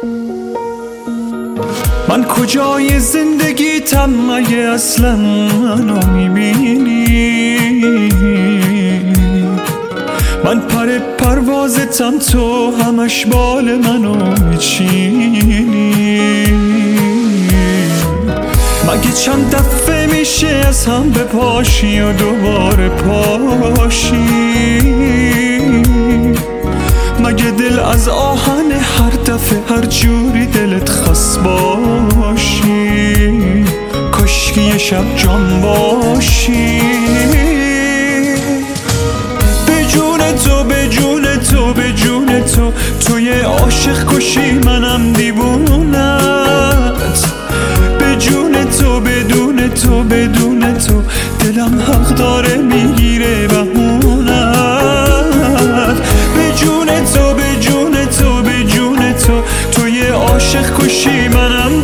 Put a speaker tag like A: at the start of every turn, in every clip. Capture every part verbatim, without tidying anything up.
A: من کجای زندگیتم مگه اصلا منو میبینی؟ من پر پروازتم تو همش بال منو میچینی. مگه چند دفعه میشه از هم بپاشی و دوباره پاشی؟ مگه دل از آهن هر دفعه هر جوری دلت خواست باشی؟ کاشکی یه شب جان باشی. به جون تو به جون تو به جون تو تو یه عاشق کشی منم دیوونت. به جون تو بدون تو بدون تو دلم حق داره میگیره بهونت. به جون تو به جون تو به جون تو تو یه عاشق کشی منم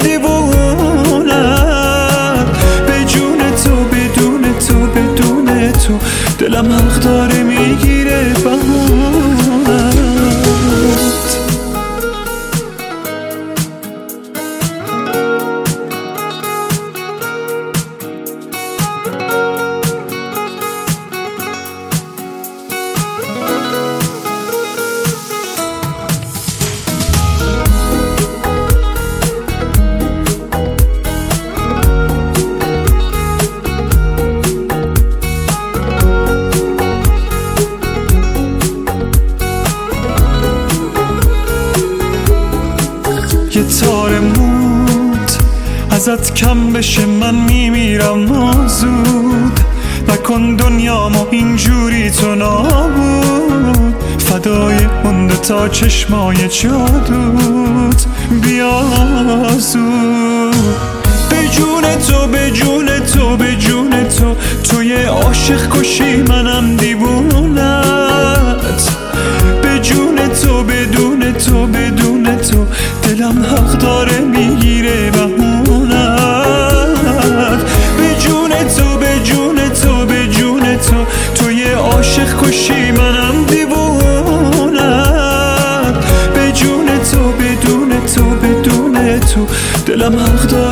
A: دیوونت. به جون تو بدون تو بدون تو دلم حق داره میگیره بهونت. یه تار موت ازت کم بشه من میمیرم زود. نکن دنیامو اینجوری تو نابود. فدای اون تا چشمای جادوت بیا زود. به جون تو به جون تو به جون تو تو یه عاشق کشی منم دیوونت. به جون تو بدون تو بدون تو دلم حق داره میگیره بهونت. به جون تو به جون تو به جون تو تو یه عاشق کشی منم دیوونت. به جون تو بدون تو بدون تو دلم حق داره